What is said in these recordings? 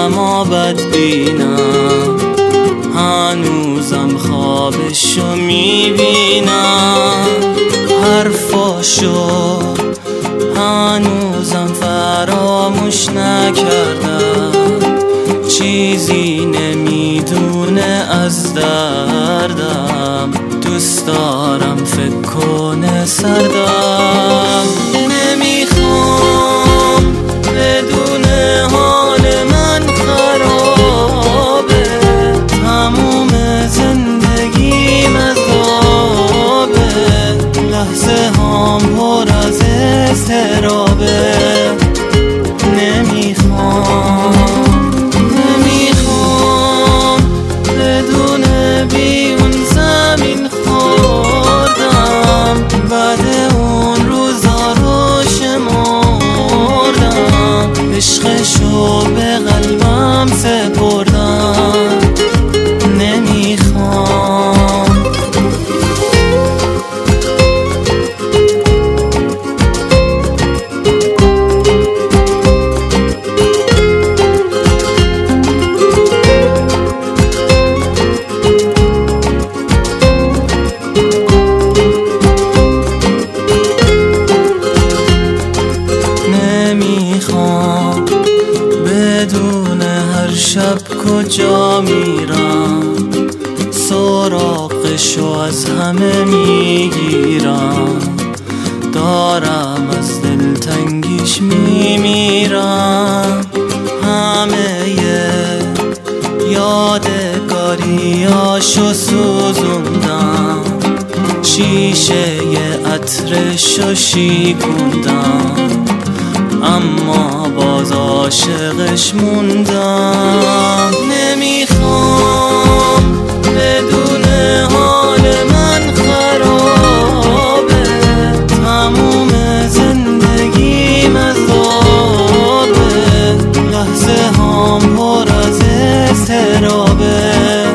اما بدبینم، هنوزم خوابشو میبینم، حرفاشو هنوزم فراموش نکردم، چیزی نمیدونه از دردم، دوست دارم فکر کنه سردم. نمیخوام بدون حال من خرابه، تموم زندگیم عذابه، لحظه هام پر از اضطرابه. نمیخوام بدون بیون زمین خوردم، بعد اون روزا رو شمردم، عشقشو به قلبم سپردم. نمیخوام بدون هر شب کجا میرم، سراغشو از همه میگیرم، دارم از دلتنگیش میمیرم، همه یادگاریاشو سوزوندم، شیشه عطرشو شیکوندم، اما باز عاشقش موندم. نمیخوام بدون حال من خرابه، تموم زندگیم عذابه، لحظه هام پر از اضطرابه.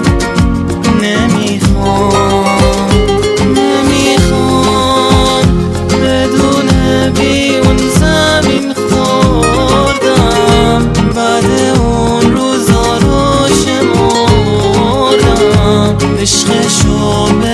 نمیخوام بدون بیون زمین خوردم، بعد اون روزا رو شمردم، عشقشو